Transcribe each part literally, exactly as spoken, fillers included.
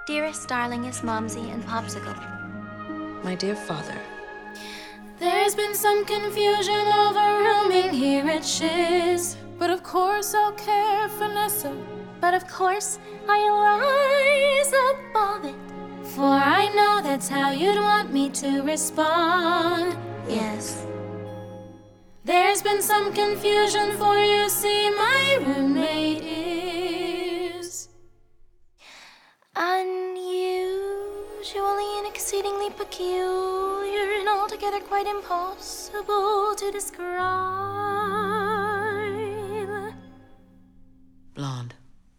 Dearest, darlingest Momsy and Popsicle. My dear father. There's been some confusion over rooming here at Shiz. But of course I'll care for Nessa. But of course I'll rise above it. For I know that's how you'd want me to respond. Yes. There's been some confusion, for you see my roommate is unusually and exceedingly peculiar and altogether quite impossible to describe. Blonde.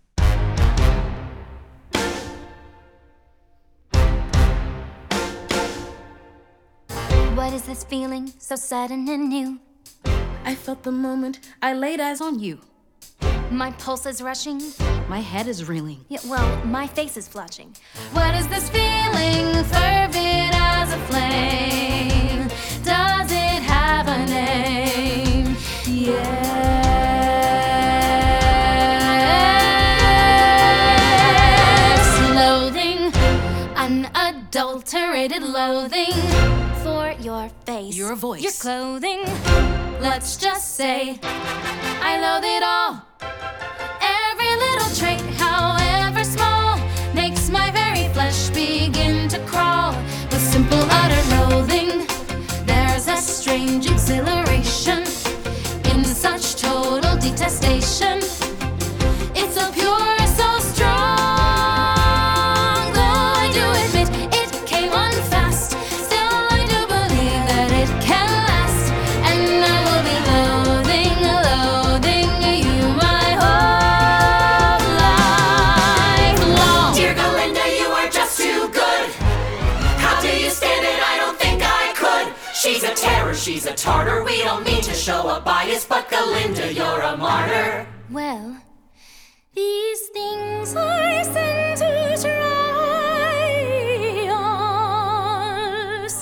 What is this feeling so sudden and new? I felt the moment I laid eyes on you. My pulse is rushing. My head is reeling. Yeah, well, my face is flushing. What is this feeling, fervid as a flame? Does it have a name? Yes. Loathing, unadulterated loathing. For your face, Your voice, your clothing. Let's just say I loathe it all. Every little trait, however small, makes my very flesh begin to crawl. With simple utter loathing, there's a strange exhilaration in such total detestation. It's so pure, so strong. Though I do admit it came on fast, still I do believe that it can last. And I will be loathing, loathing you my whole life long. Dear Galinda, you are just too good. How do you stand it? I don't think I could. She's a terror, she's a tartar. We don't mean to show a bias, but Galinda, you're a martyr. Well, these things I send to try us.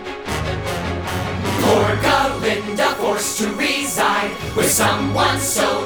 Poor Galinda, forced to reside with someone so